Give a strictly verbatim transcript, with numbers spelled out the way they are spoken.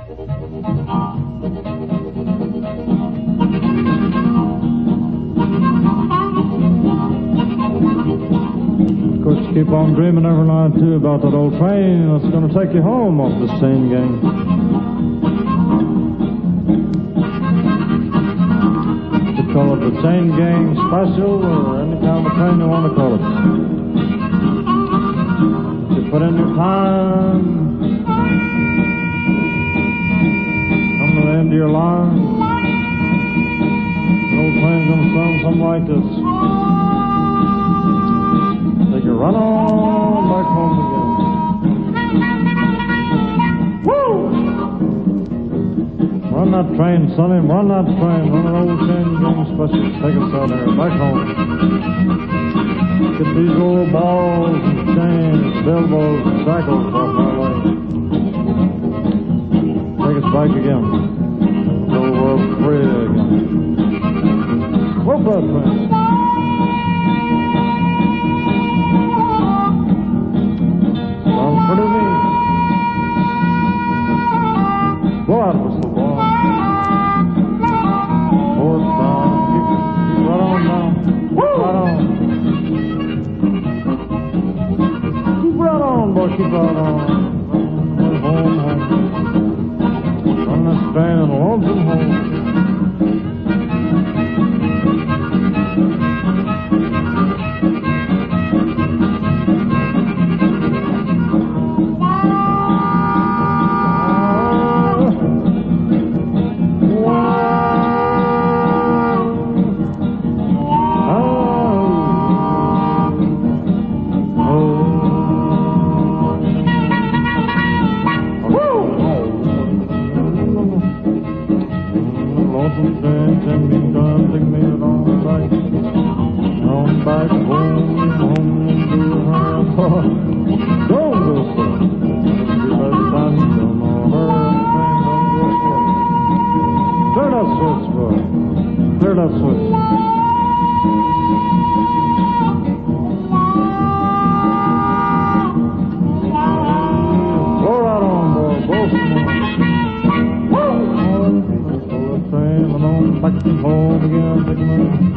Of course, you keep on dreaming every night, too, about that old train that's going to take you home off the chain gang. You call it the chain gang special or any kind of train you want to call it. You put in your time, come to the end of your line, the old train's going to sound something like this. Take a run on back home again. Woo! Run that train, Sonny, run that train. Run an old chain gang special. Take us out there, back home. Get these old balls and chains, elbows and shackles off my way. Take us back again. So we're free again. Whoop that train. Sounds pretty neat. Go out, whistle ball. Fourth down. Keep, keep right on down. Keep right on. Keep right on, boy. Keep right on. Run home, home. Run this train and lonesome home. Back home again,